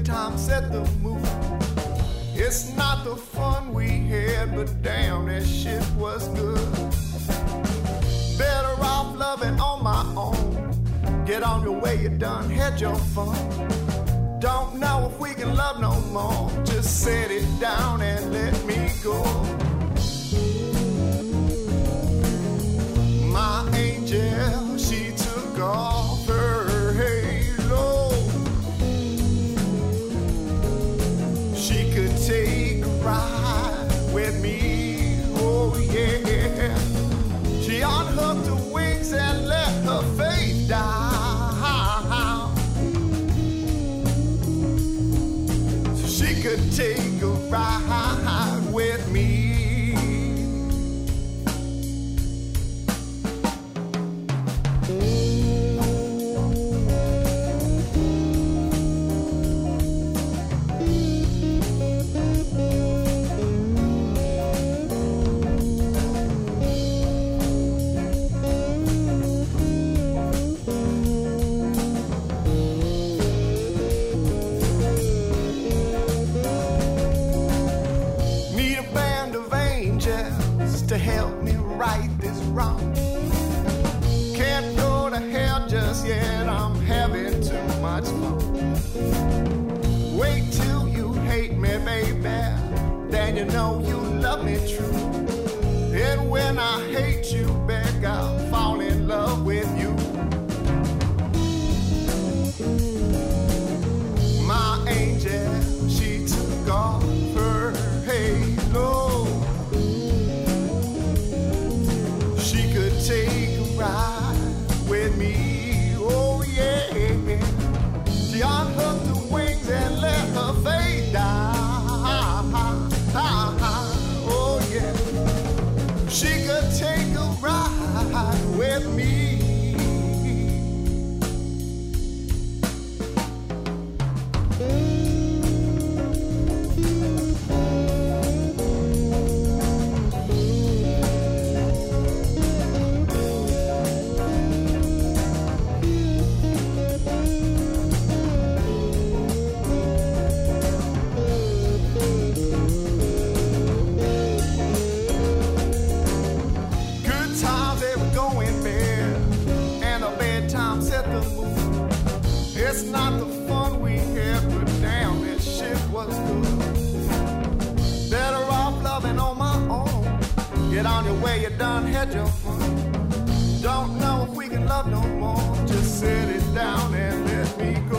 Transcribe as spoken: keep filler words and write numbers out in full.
bedtime set the mood. It's not the fun we had, but damn, that shit was good. Better off loving on my own. Get on your way, you done had your fun. Don't know if we can love no more. Just set it down and let me go. My angel, she took off her halo. She could take a ride with me, oh yeah. She unhooked her wings and let her faith die. She could take a ride with me. To help me right this wrong. Can't go to hell just yet, I'm having too much fun. Wait till you hate me, baby, then you know you love me true. And when I hate you back, I'll fall in love with you. My angel, she took off her halo. Take a ride with me, oh yeah. She unhooked her wings and let her faith die, oh yeah. She could take a ride with me. It's not the fun we had, but damn, that shit was good. Better off loving on my own. Get on your way, you done had your fun. Don't know if we can love no more. Just sit it down and let me go.